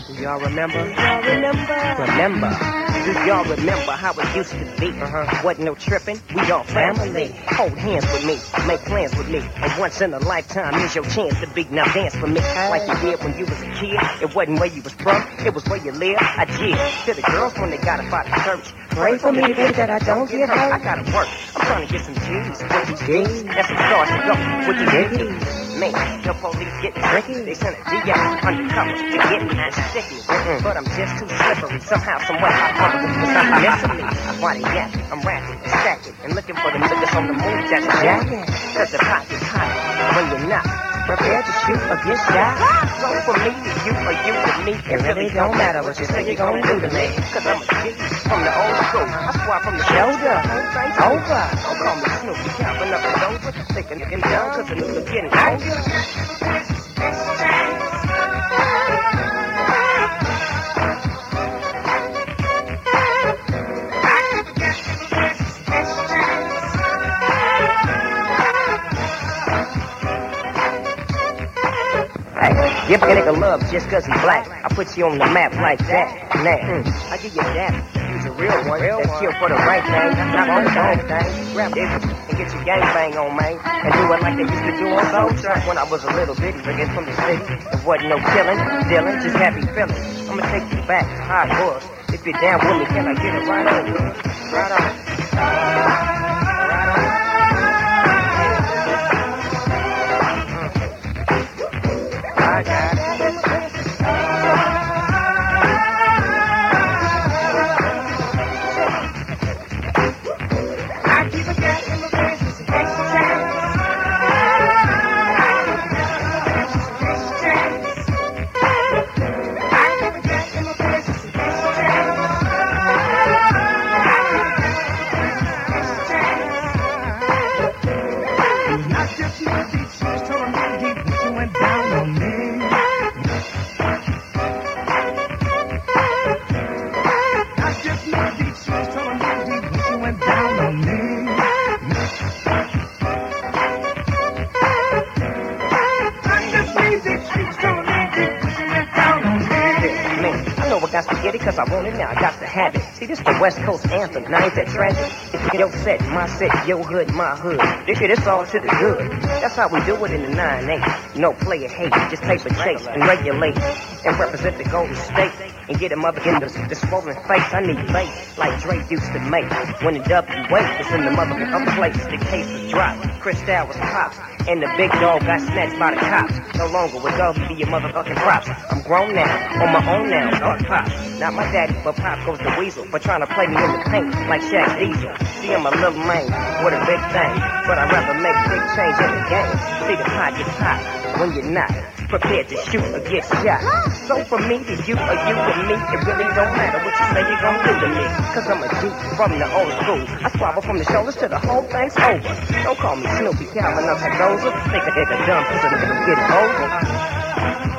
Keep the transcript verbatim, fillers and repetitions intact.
Do y'all remember? Y'all remember? Remember. Do y'all remember how it used to be? Uh-huh. Wasn't no tripping. We all family. Hold hands with me. Make plans with me. And once in a lifetime, here's your chance to be. Now dance for me. Like you did when you was a kid. It wasn't where you was from. It was where you lived. I did. To the girls when they got up out of church. Pray for me, baby, that I don't get hurt. I gotta work. I'm trying to get some G's. What you G's? That's some stars to go. What you G's? Man, the police getting tricky. They send a D out undercover to get me and stick me. Mm-mm. But I'm just too slippery. Somehow, somewhere, I fumble because I'm missing me. Why they yap? I'm rapping and stacking and looking for the niggas on the move that's jacking. Cause the pocket's hot when you're not prepared to shoot or get shot. So for me, to you or you to me, it really don't matter what you say you're gonna do to me. Cause I'm a G from the old school. I swear from the shoulder. Over. Don't call me Snoopy, counting up the dozer. Thinking I'm done cause the niggas getting older. Give a nigga love just cause he black. I put you on the map like that. Nah, mm. I give you that. Use a real one. Real that's here for the right thing. Not on the wrong thing. Grab it and get your gang bang on, man. And do it like they used to do on Soul Track when I was a little bitty. Again from the city. There wasn't no killing, dealing, just happy feeling. I'ma take you back to how it was. If you're down with me, can I get it right on? Right on. I got it. I keep a cat in my pants, it's an extra chance. Extra chance. I keep a cat in my pants, it's an extra chance. Extra chance. Not just my deep, she was telling me deep when she went down on me. I got to get it cause I want it now, I got to have it. See, this the West Coast anthem, now ain't that tragic? It's your set, my set, your hood, my hood. This shit, it's all to the good. That's how we do it in the nine eight. No player hate, just paper chase and regulate. And represent the Golden State. And get him up in the, the swollen face. I need bass like Drake used to make. When the W weight is in the motherfucking other place, the case was dropped. Cristal was popped. And the big dog got snatched by the cops. No longer with Dougie be your motherfucking props. I'm grown now, on my own now, dog pops. Not my daddy, but pop goes the weasel. For trying to play me in the paint like Shaq Diesel. See, I'm a little man with a big thing. But I'd rather make big change in the game. See the pot gets hot when you're not prepared to shoot or get shot. So for me to you or you to me, it really don't matter what you say you're gonna do to me. Cause I'm a G from the old school. I swallow from the shoulders to the whole thing's over. Don't call me Snoopy, Calvin, I'm Dozer. Think a nigga dumb cause a nigga getting older.